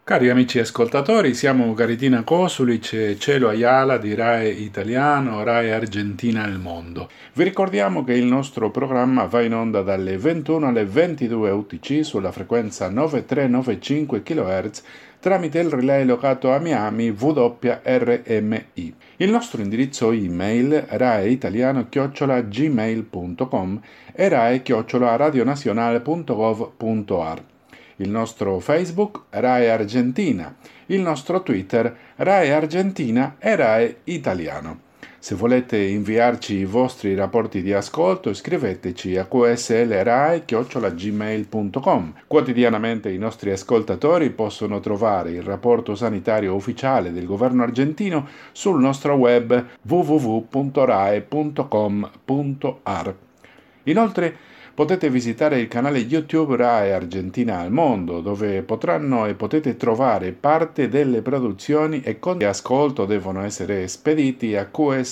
Cari amici ascoltatori, siamo Caritina Kosulic e Cielo Ayala di RAE Italiano, RAE Argentina al Mondo. Vi ricordiamo che il nostro programma va in onda dalle 21 alle 22 UTC sulla frequenza 9395 kHz tramite il relay locato a Miami WRMI. Il nostro indirizzo email raeitaliano@gmail.com e rae@radionazionale.gov.ar. Il nostro Facebook RAE Argentina, il nostro Twitter RAE Argentina e RAE Italiano. Se volete inviarci i vostri rapporti di ascolto, scriveteci a qslrae@gmail.com. Quotidianamente i nostri ascoltatori possono trovare il rapporto sanitario ufficiale del governo argentino sul nostro web www.rae.com.ar. Inoltre potete visitare il canale YouTube RAE Argentina al Mondo, dove potranno e potete trovare parte delle produzioni e conti di ascolto devono essere spediti a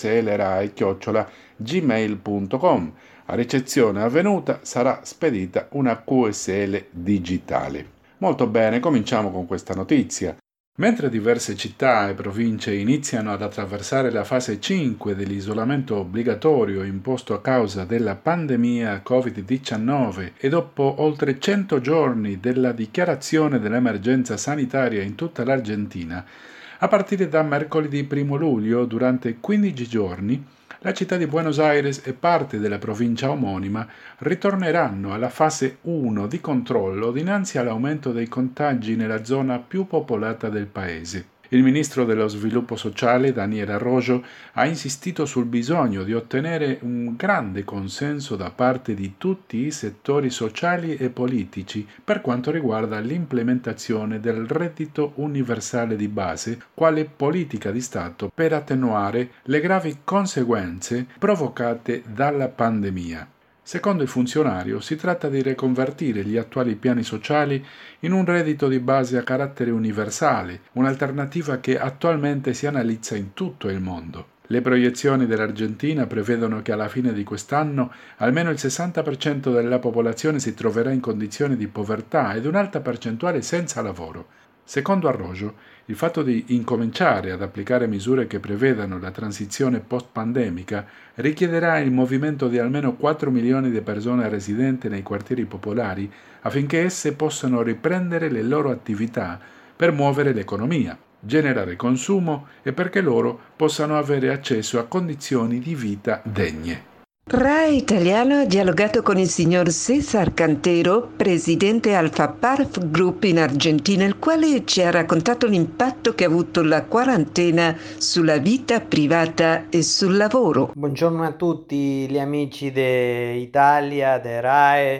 qslrae@gmail.com. A ricezione avvenuta sarà spedita una QSL digitale. Molto bene, cominciamo con questa notizia. Mentre diverse città e province iniziano ad attraversare la fase 5 dell'isolamento obbligatorio imposto a causa della pandemia Covid-19 e dopo oltre 100 giorni della dichiarazione dell'emergenza sanitaria in tutta l'Argentina, a partire da mercoledì 1 luglio, durante 15 giorni, la città di Buenos Aires e parte della provincia omonima ritorneranno alla fase 1 di controllo dinanzi all'aumento dei contagi nella zona più popolata del paese. Il ministro dello sviluppo sociale, Daniel Arroyo, ha insistito sul bisogno di ottenere un grande consenso da parte di tutti i settori sociali e politici per quanto riguarda l'implementazione del reddito universale di base quale politica di Stato per attenuare le gravi conseguenze provocate dalla pandemia. Secondo il funzionario, si tratta di riconvertire gli attuali piani sociali in un reddito di base a carattere universale, un'alternativa che attualmente si analizza in tutto il mondo. Le proiezioni dell'Argentina prevedono che alla fine di quest'anno almeno il 60% della popolazione si troverà in condizioni di povertà ed un'alta percentuale senza lavoro. Secondo Arroyo, il fatto di incominciare ad applicare misure che prevedano la transizione post-pandemica richiederà il movimento di almeno 4 milioni di persone residenti nei quartieri popolari affinché esse possano riprendere le loro attività per muovere l'economia, generare consumo e perché loro possano avere accesso a condizioni di vita degne. RAI Italiano ha dialogato con il signor César Cantero, presidente Alfa Parf Group in Argentina, il quale ci ha raccontato l'impatto che ha avuto la quarantena sulla vita privata e sul lavoro. Buongiorno a tutti gli amici d'Italia, de RAE.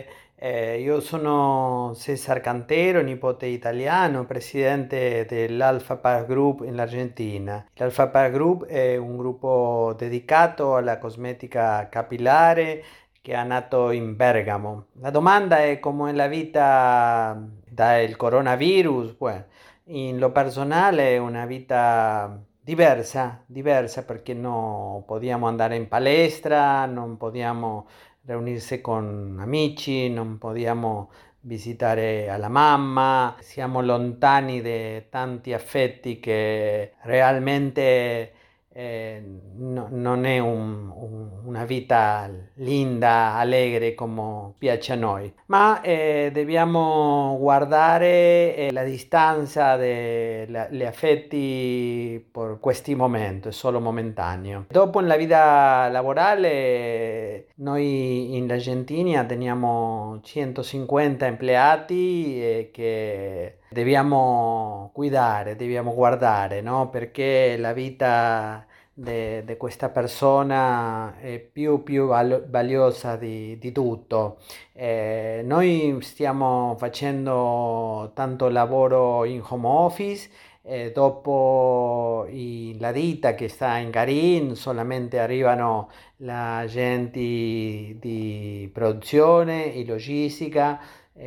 Io sono César Cantero, nipote italiano, presidente dell'Alfa Par Group in Argentina. L'Alfa Par Group è un gruppo dedicato alla cosmetica capillare che è nato in Bergamo. La domanda è come la vita dal coronavirus. Bueno, in lo personale è una vita diversa perché non possiamo andare in palestra, non possiamo riunirsi con amici, non possiamo visitare alla mamma, siamo lontani da tanti affetti che realmente non è una vita linda, allegre come piace a noi, ma dobbiamo guardare la distanza degli affetti per questi momenti, è solo momentaneo. Dopo nella vita lavorale noi in Argentina teniamo 150 impiegati che dobbiamo cuidare, dobbiamo guardare, no? Perché la vita di questa persona è più valiosa di tutto. Noi stiamo facendo tanto lavoro in home office. Dopo la ditta che sta in Garin solamente arrivano la gente di produzione e logistica,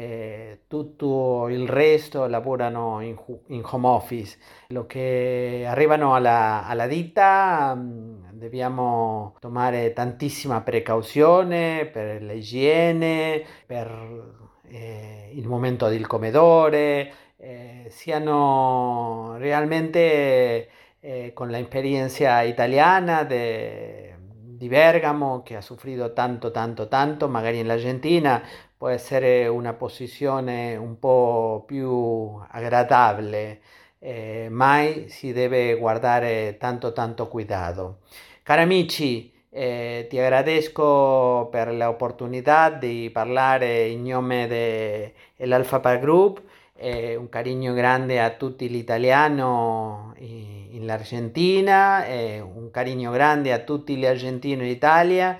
tutto il resto lavorano in home office. Lo che arrivano alla ditta dobbiamo tomare tantissima precauzione per l'igiene, per il momento del comedore, siano realmente con la experiencia italiana di Bergamo, che ha sofferto tanto, magari in Argentina può essere una posizione un po' più agradabile, mai si deve guardare tanto cuidado. Cari amici, ti agradezco per l'opportunità di parlare in nome dell'Alpha Par Group. Un cariño grande a tutti gli italiani in Argentina, un cariño grande a tutti gli argentini in Italia.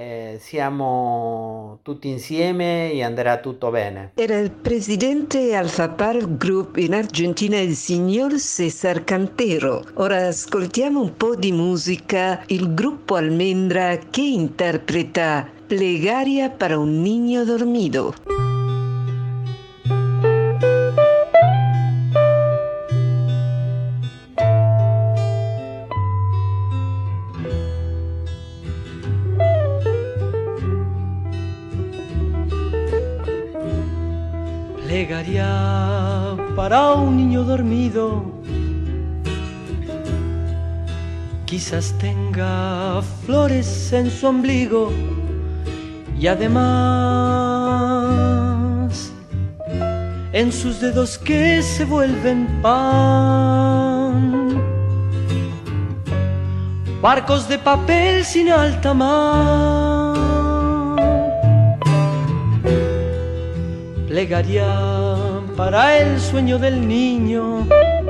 Siamo tutti insieme e andrà tutto bene. Era il presidente Alpha Par Group in Argentina, il signor César Cantero. Ora ascoltiamo un po' di musica, il gruppo Almendra che interpreta Plegaria para un niño dormido. Plegaria para un niño dormido, quizás tenga flores en su ombligo y además en sus dedos que se vuelven pan, barcos de papel sin alta mar. Plegaria para el sueño del niño,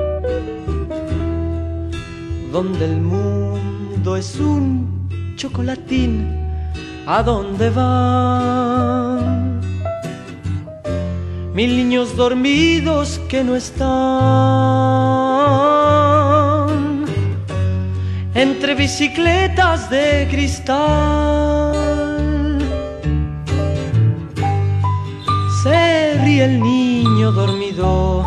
donde el mundo es un chocolatín, ¿a dónde van? 1000 niños dormidos que no están entre bicicletas de cristal. Se ríe el niño dormido,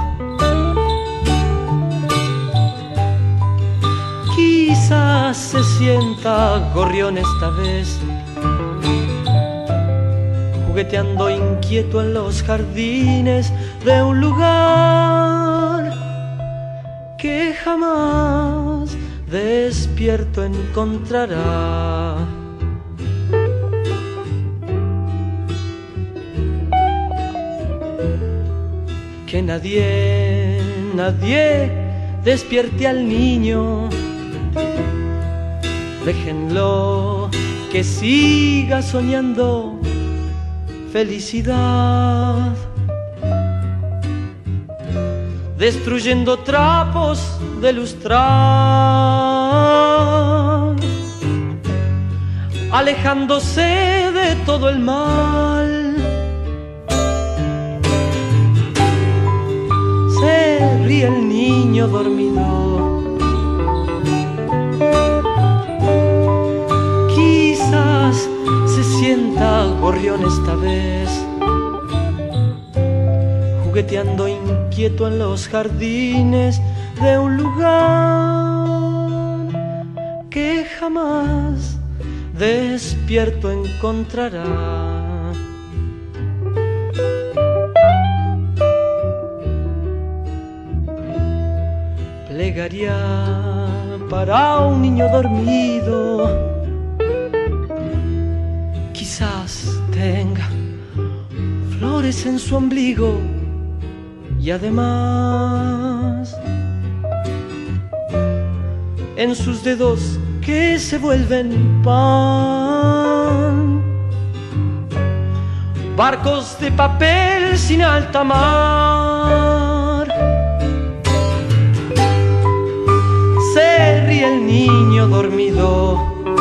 quizás se sienta gorrión esta vez, jugueteando inquieto en los jardines de un lugar que jamás despierto encontrará. Que nadie despierte al niño, déjenlo que siga soñando felicidad, destruyendo trapos de lustrar, alejándose de todo el mal. Se ríe el niño dormido, quizás se sienta gorrión esta vez, jugueteando inquieto en los jardines de un lugar que jamás despierto encontrará. Plegaria para un niño dormido, quizás tenga flores en su ombligo y además en sus dedos que se vuelven pan, barcos de papel sin alta mar. Se ríe el niño dormido,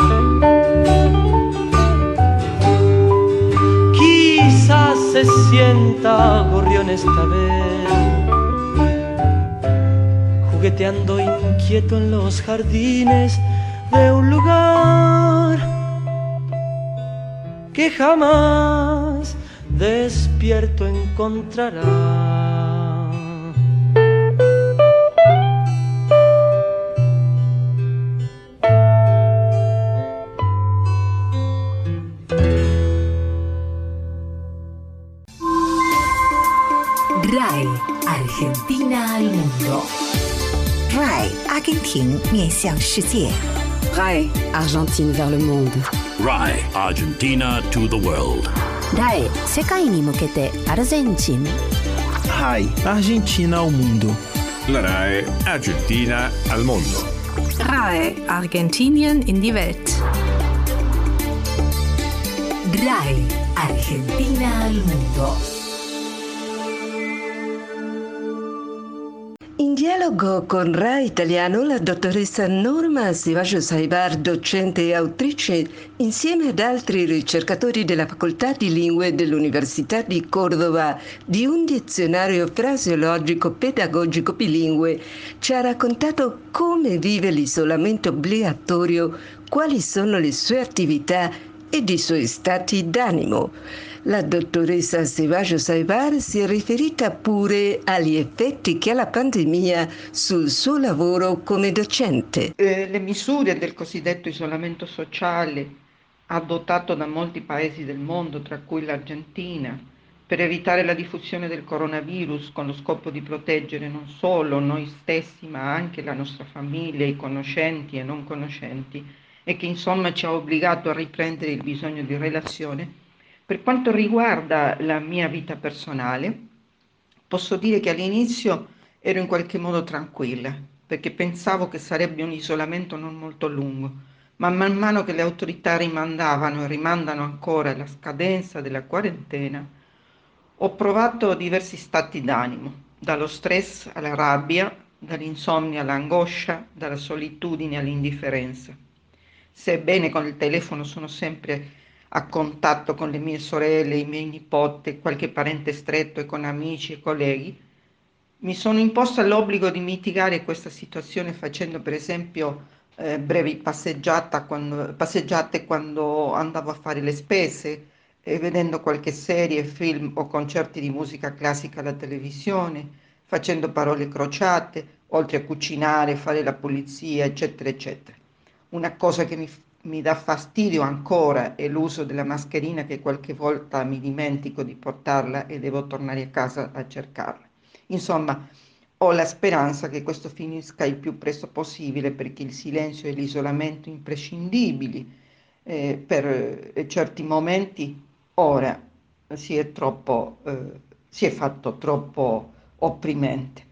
quizás se sienta gorrión esta vez, jugueteando inquieto en los jardines de un lugar que jamás despierto encontrará. RAE Argentina RAI 阿根廷面向世界。 RAI Argentine vers le monde. RAI Argentina to the world. RAI 世界に向けてアルゼンチン。 RAI Argentina ao mundo. La RAI Argentina al mondo. RAI Argentinien in die Welt. RAI Argentina al mundo. In dialogo con RAI Italiano, la dottoressa Norma Ceballos Aybar, docente e autrice, insieme ad altri ricercatori della Facoltà di Lingue dell'Università di Cordova, di un dizionario fraseologico pedagogico bilingue, ci ha raccontato come vive l'isolamento obbligatorio, quali sono le sue attività ed i suoi stati d'animo. La dottoressa Ceballos Aybar si è riferita pure agli effetti che ha la pandemia sul suo lavoro come docente. Le misure del cosiddetto isolamento sociale adottato da molti paesi del mondo, tra cui l'Argentina, per evitare la diffusione del coronavirus con lo scopo di proteggere non solo noi stessi ma anche la nostra famiglia, i conoscenti e non conoscenti, e che insomma ci ha obbligato a riprendere il bisogno di relazione. Per quanto riguarda la mia vita personale, posso dire che all'inizio ero in qualche modo tranquilla, perché pensavo che sarebbe un isolamento non molto lungo, ma man mano che le autorità rimandavano e rimandano ancora la scadenza della quarantena, ho provato diversi stati d'animo, dallo stress alla rabbia, dall'insonnia all'angoscia, dalla solitudine all'indifferenza. Sebbene con il telefono sono sempre a contatto con le mie sorelle, i miei nipoti, qualche parente stretto e con amici e colleghi, mi sono imposta l'obbligo di mitigare questa situazione facendo per esempio brevi passeggiate quando andavo a fare le spese, vedendo qualche serie, film o concerti di musica classica alla televisione, facendo parole crociate, oltre a cucinare, fare la pulizia, eccetera, eccetera. Una cosa che mi dà fastidio ancora è l'uso della mascherina, che qualche volta mi dimentico di portarla e devo tornare a casa a cercarla. Insomma, ho la speranza che questo finisca il più presto possibile, perché il silenzio e l'isolamento imprescindibili per certi momenti ora si è fatto troppo opprimente.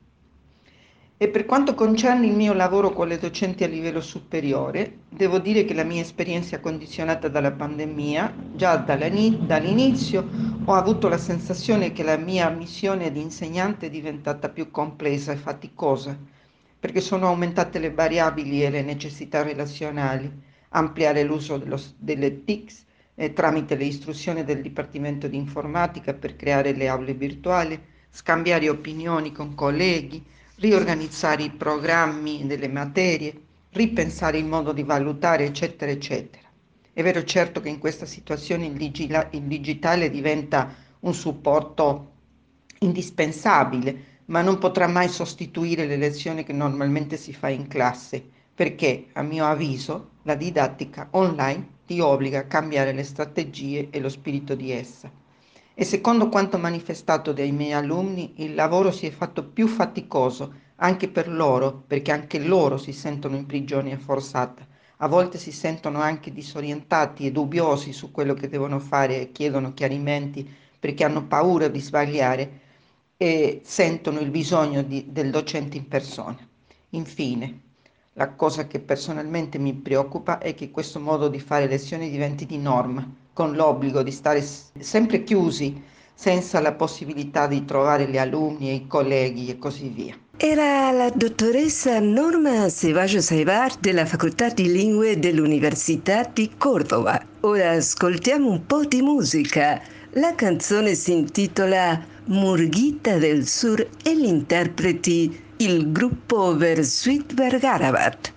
E per quanto concerne il mio lavoro con le docenti a livello superiore, devo dire che la mia esperienza è condizionata dalla pandemia. Già dall'inizio ho avuto la sensazione che la mia missione di insegnante è diventata più complessa e faticosa, perché sono aumentate le variabili e le necessità relazionali, ampliare l'uso delle TICs tramite le istruzioni del Dipartimento di Informatica per creare le aule virtuali, scambiare opinioni con colleghi, riorganizzare i programmi delle materie, ripensare il modo di valutare, eccetera, eccetera. È vero certo che in questa situazione il digitale diventa un supporto indispensabile, ma non potrà mai sostituire le lezioni che normalmente si fa in classe, perché, a mio avviso, la didattica online ti obbliga a cambiare le strategie e lo spirito di essa. E secondo quanto manifestato dai miei alunni, il lavoro si è fatto più faticoso anche per loro, perché anche loro si sentono in prigione forzata. A volte si sentono anche disorientati e dubbiosi su quello che devono fare e chiedono chiarimenti perché hanno paura di sbagliare e sentono il bisogno del docente in persona. Infine, la cosa che personalmente mi preoccupa è che questo modo di fare lezioni diventi di norma, con l'obbligo di stare sempre chiusi, senza la possibilità di trovare gli alunni e i colleghi e così via. Era la dottoressa Norma Ceballos Aybar della Facoltà di Lingue dell'Università di Cordova. Ora ascoltiamo un po' di musica. La canzone si intitola Murguita del Sur e gli interpreti il gruppo Versuit Vergarabat.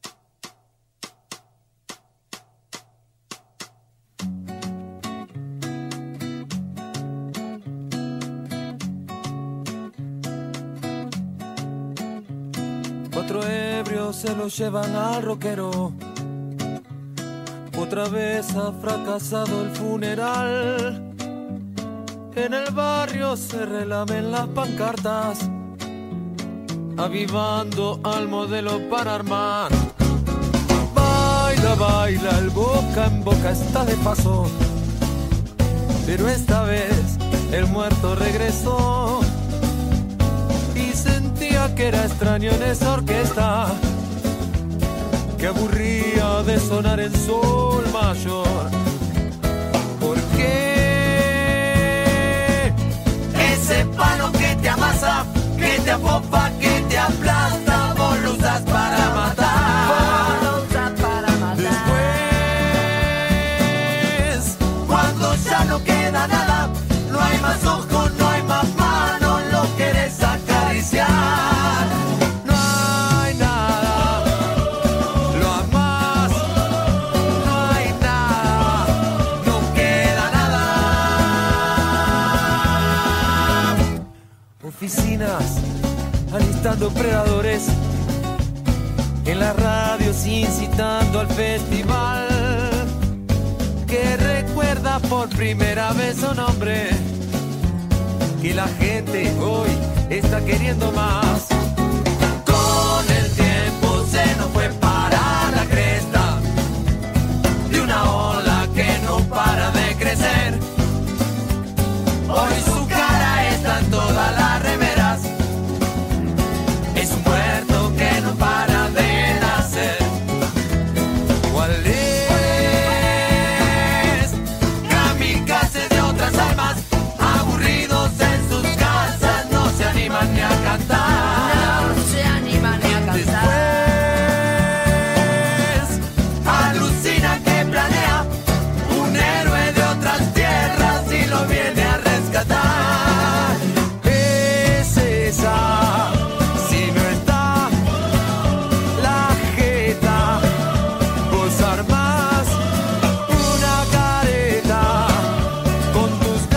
Cuatro ebrios se lo llevan al rockero. Otra vez ha fracasado el funeral. En el barrio se relamen las pancartas. avivando al modelo para armar. Baila, baila, el boca en boca está de paso, pero esta vez el muerto regresó y sentía que era extraño en esa orquesta que aburría de sonar en sol mayor. ¿Por qué? Ese palo que te amasa, que te apopa, que te aplasta, vos lo usas para matar. Después, cuando ya no queda nada, no hay más ojos, no hay más manos, lo querés acariciar. No hay nada, lo amás, no hay nada, no queda nada. Oficinas alistando predadores, en las radios incitando al festival, que recuerda por primera vez su nombre, que la gente hoy está queriendo más. Con el tiempo se nos fue para la cresta de una ola que no para de crecer. Hoy su cara está en todas las remeras, es un muerto que no para de nacer. ¿Cuál es? Kamikazes de otras almas, aburridos en sus casas, no se animan ni a cantar. No se animan ni a cantar. Después, alucina que planea un héroe de otras tierras y lo viene a rescatar. Es esa, si no está la jeta, vos armás una careta con tus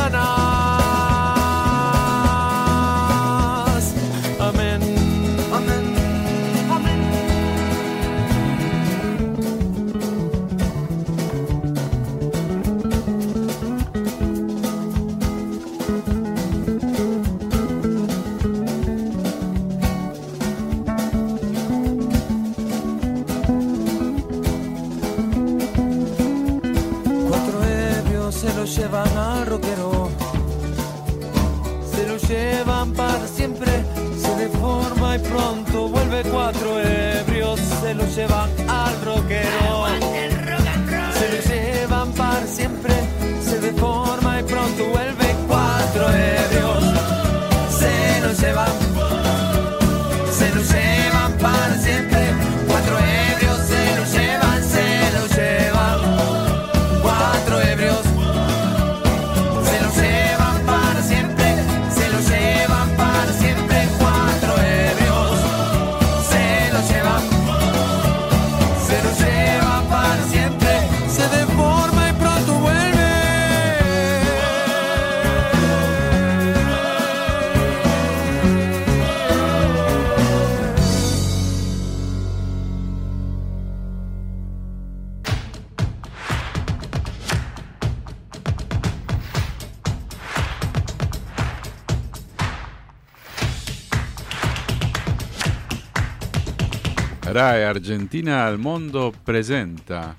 ganas. Amén. Amén. Amén. Cuatro ebrios se lo llevan al rockero, se lo llevan para siempre, se deforma y pronto vuelve. Cuatro ebrios se lo llevan al rockero, se lo llevan para siempre, se deforma y pronto vuelve. Cuatro ebrios se lo llevan para siempre. Cuatro ebrios se lo llevan, se lo llevan. Cuatro ebrios se lo llevan para siempre, se lo llevan para siempre. Cuatro ebrios se lo llevan para siempre, se deforma y pronto vuelve. RAI Argentina al mondo presenta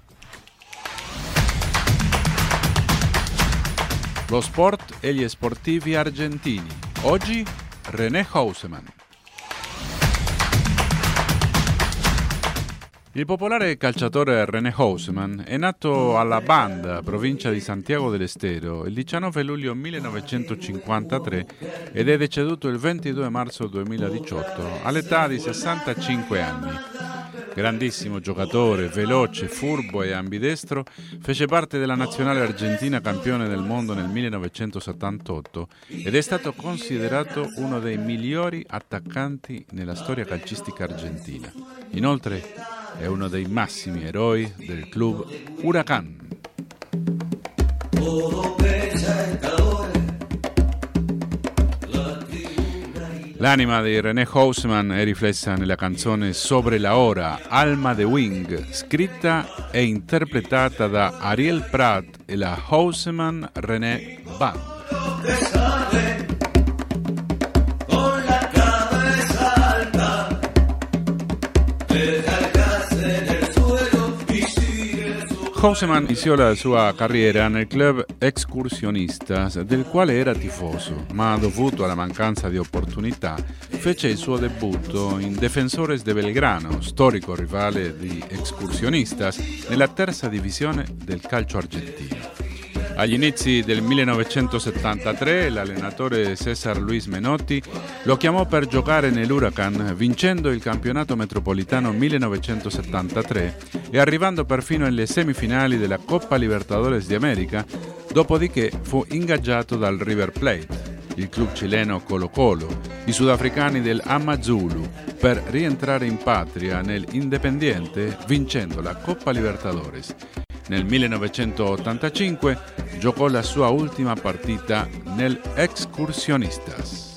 lo sport e gli sportivi argentini. Oggi René Houseman. Il popolare calciatore René Houseman è nato alla Banda, provincia di Santiago del Estero, il 19 luglio 1953 ed è deceduto il 22 marzo 2018 all'età di 65 anni. Grandissimo giocatore, veloce, furbo e ambidestro, fece parte della nazionale argentina campione del mondo nel 1978 ed è stato considerato uno dei migliori attaccanti nella storia calcistica argentina. Inoltre è uno dei massimi eroi del club Huracán. L'anima di René Houseman è riflessa nella canzone Sobre la Hora, Alma de Wing, scritta e interpretata da Ariel Prat e la Houseman René Band. Con la cabeza alta Houseman iniziò la sua carriera nel club Excursionistas, del quale era tifoso, ma dovuto alla mancanza di opportunità fece il suo debutto in Defensores de Belgrano, storico rivale di Excursionistas, nella terza divisione del calcio argentino. Agli inizi del 1973 l'allenatore César Luis Menotti lo chiamò per giocare nell'Huracan, vincendo il campionato metropolitano 1973 e arrivando perfino alle semifinali della Coppa Libertadores di America, dopodiché fu ingaggiato dal River Plate, il club cileno Colo-Colo, i sudafricani del Amazulu, per rientrare in patria nel Independiente vincendo la Coppa Libertadores. Nel 1985 giocò la sua ultima partita nel Excursionistas.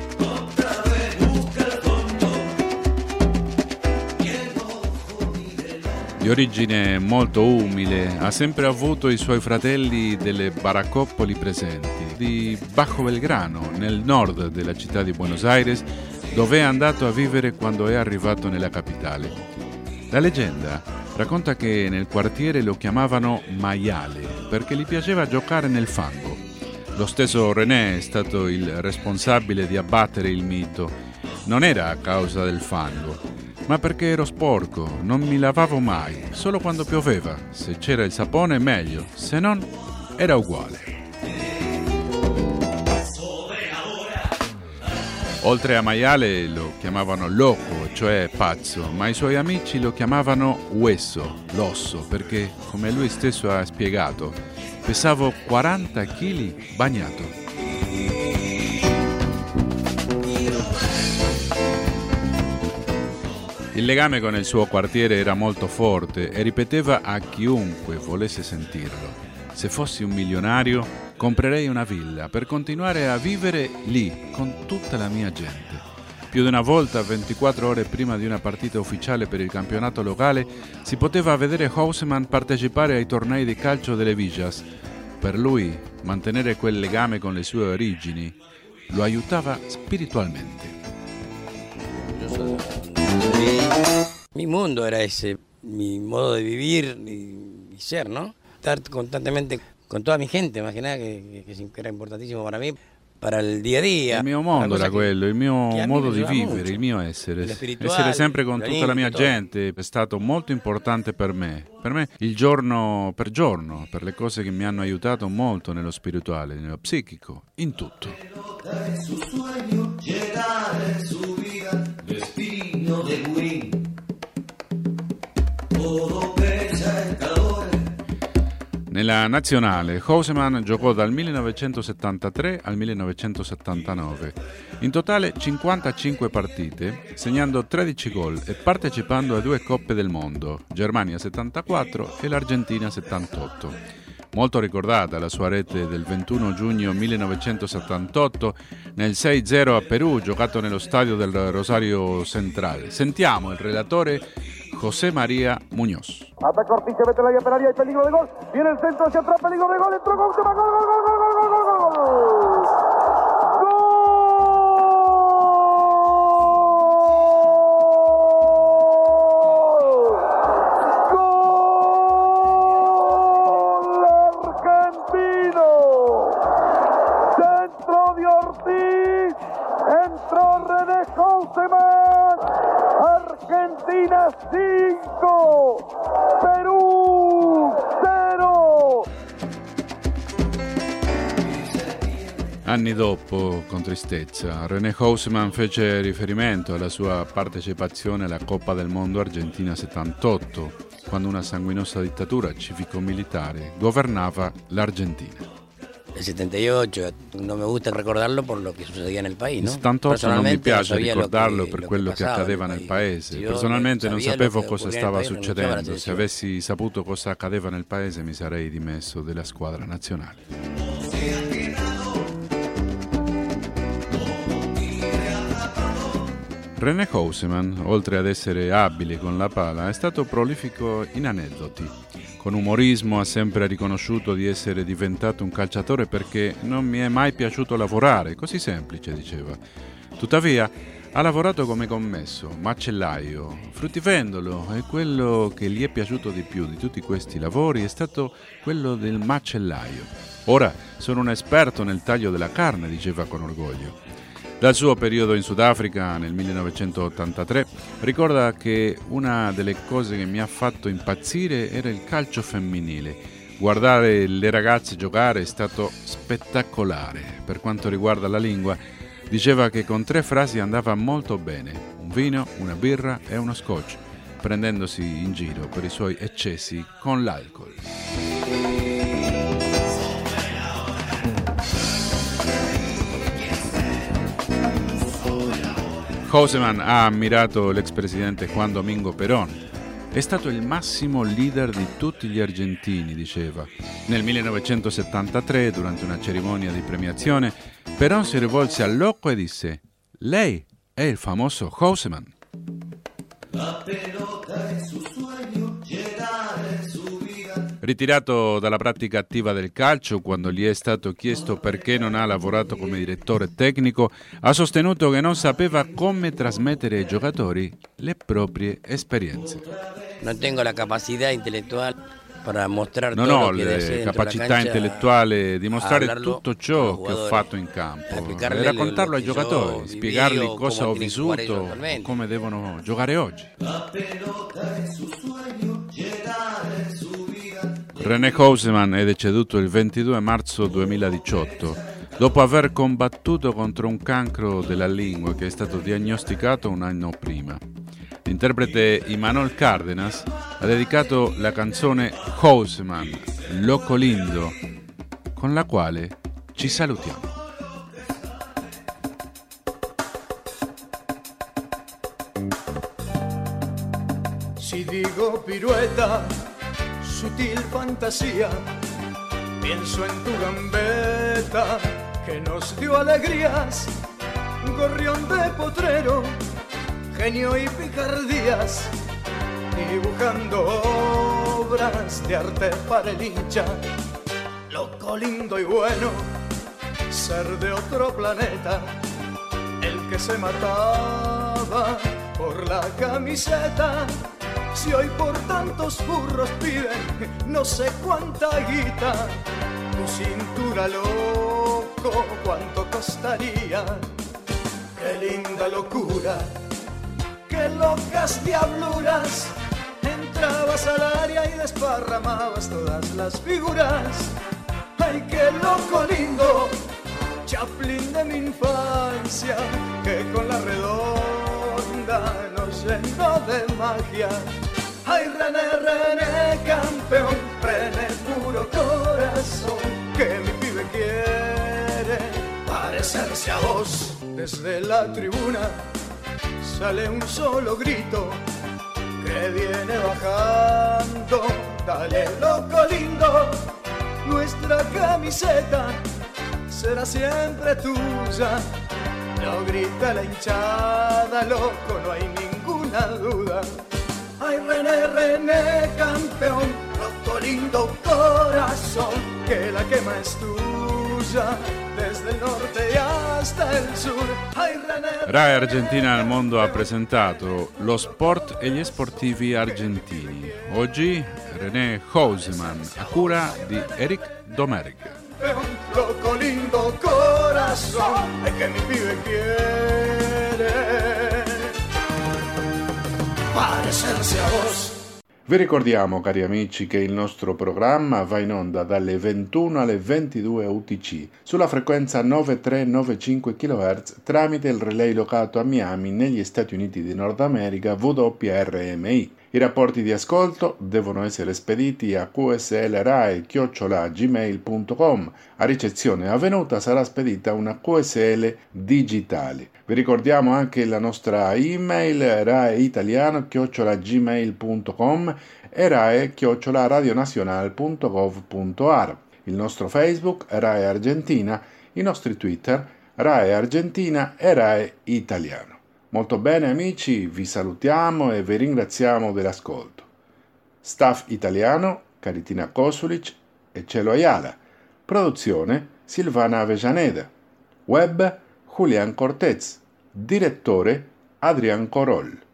Di origine molto umile, ha sempre avuto i suoi fratelli delle baraccopoli presenti, di Bajo Belgrano, nel nord della città di Buenos Aires, dove è andato a vivere quando è arrivato nella capitale. La leggenda racconta che nel quartiere lo chiamavano maiale perché gli piaceva giocare nel fango. Lo stesso René è stato il responsabile di abbattere il mito. Non era a causa del fango, ma perché ero sporco, non mi lavavo mai, solo quando pioveva. Se c'era il sapone meglio, se non era uguale. Oltre a maiale lo chiamavano loco, cioè pazzo, ma i suoi amici lo chiamavano hueso, l'osso, perché, come lui stesso ha spiegato, pesavo 40 kg bagnato. Il legame con il suo quartiere era molto forte e ripeteva a chiunque volesse sentirlo: se fossi un milionario comprerei una villa per continuare a vivere lì con tutta la mia gente. Più di una volta, 24 ore prima di una partita ufficiale per il campionato locale, si poteva vedere Houseman partecipare ai tornei di calcio delle Villas. Per lui, mantenere quel legame con le sue origini lo aiutava spiritualmente. Mi mundo era ese, mi modo de vivir y ser, ¿no? Estar constantemente con toda mi gente, más que nada, que era importantísimo para mí, para il dia a dia. Il mio mondo era quello, il mio modo di vivere, il mio essere. Essere sempre con tutta la mia gente è stato molto importante per me. Per me il giorno per giorno, per le cose che mi hanno aiutato molto nello spirituale, nello psichico, in tutto. Nella nazionale, Houseman giocò dal 1973 al 1979, in totale 55 partite, segnando 13 gol e partecipando a 2 Coppe del Mondo, Germania 74 e l'Argentina 78. Molto ricordata la sua rete del 21 giugno 1978 nel 6-0 a Perù, giocato nello stadio del Rosario Central. Sentiamo il relatore José María Muñoz. Ataca Ortiz, mete la penalidad, hay peligro de gol. Viene el centro hacia atrás, peligro de gol. Entró con gol, gol, gol, gol, gol, gol, gol, gol. Argentina 5, Perù 0. Anni dopo, con tristezza, René Houseman fece riferimento alla sua partecipazione alla Coppa del Mondo Argentina 78, quando una sanguinosa dittatura civico-militare governava l'Argentina. El 78, non mi gusta ricordarlo per lo che succedeva nel paese, no? Il 78 non mi piace ricordarlo per quello che accadeva nel paese. Personalmente non sapevo cosa stava succedendo. Se avessi saputo cosa accadeva nel paese mi sarei dimesso della squadra nazionale. René Houseman, oltre ad essere abile con la pala, è stato prolifico in aneddoti. Con umorismo ha sempre riconosciuto di essere diventato un calciatore perché non mi è mai piaciuto lavorare, così semplice, diceva. Tuttavia, Ha lavorato come commesso, macellaio, fruttivendolo e quello che gli è piaciuto di più di tutti questi lavori è stato quello del macellaio. Ora sono un esperto nel taglio della carne, diceva con orgoglio. Dal suo periodo in Sudafrica nel 1983 ricorda che una delle cose che mi ha fatto impazzire era il calcio femminile. Guardare le ragazze giocare è stato spettacolare. Per quanto riguarda la lingua, diceva che con 3 frasi andava molto bene: un vino, una birra e uno scotch, prendendosi in giro per i suoi eccessi con l'alcol. Houseman ha ammirato l'ex presidente Juan Domingo Perón. È stato il massimo leader di tutti gli argentini, diceva. Nel 1973, durante una cerimonia di premiazione, Perón si rivolse al loco e disse: «Lei è il famoso Houseman». La pelota è su sueño, llegare su vida. Ritirato dalla pratica attiva del calcio, quando gli è stato chiesto perché non ha lavorato come direttore tecnico, ha sostenuto che non sapeva come trasmettere ai giocatori le proprie esperienze. Non tengo la capacità intellettuale per mostrare non ho le capacità intellettuali di mostrare tutto ciò che ho fatto in campo e raccontarlo ai giocatori, spiegargli cosa ho vissuto, come devono giocare oggi. René Houseman è deceduto il 22 marzo 2018 dopo aver combattuto contro un cancro della lingua che è stato diagnosticato un anno prima. L'interprete Imanol Cárdenas ha dedicato la canzone Houseman, Loco Lindo, con la quale ci salutiamo. Si digo pirueta, sutil fantasía, pienso en tu gambeta que nos dio alegrías, gorrión de potrero, genio y picardías, dibujando obras de arte para el hincha. Loco, lindo y bueno, ser de otro planeta, el que se mataba por la camiseta. Si hoy por tantos burros piden no sé cuánta guita, tu cintura, loco, ¿cuánto costaría? Qué linda locura, qué locas diabluras. Entrabas al área y desparramabas todas las figuras. Ay, qué loco lindo, Chaplin de mi infancia, que con la redonda nos llenó de magia. Ay, René, René, campeón, René, puro corazón, que mi pibe quiere parecerse a vos. Desde la tribuna sale un solo grito que viene bajando. Dale, loco lindo, nuestra camiseta será siempre tuya. Lo grita la hinchada, loco, no hay ninguna duda. Ay, René, René, campeón, loco lindo corazón, que la quema es tuya, desde il norte hasta il sud. Rai Argentina al mondo ha presentato lo sport e gli sportivi argentini. Oggi René Houseman a cura di Eric Domergue. Loco lindo corazón, es que mi pibe quiere parecerse a vos. Vi ricordiamo, cari amici, che il nostro programma va in onda dalle 21 alle 22 UTC sulla frequenza 9395 kHz tramite il relay locato a Miami negli Stati Uniti di Nord America WRMI. I rapporti di ascolto devono essere spediti a qslrae@gmail.com. A ricezione avvenuta sarà spedita una QSL digitale. Vi ricordiamo anche la nostra email raeitaliano@gmail.com e rae@radionacional.gov.ar, il nostro Facebook Rae Argentina, i nostri Twitter Rae Argentina e Rae Italiano. Molto bene amici, vi salutiamo e vi ringraziamo dell'ascolto. Staff italiano Caritina Kosulic e Cielo Ayala. Produzione Silvana Avellaneda. Web Julián Cortez. Direttore Adrian Corol.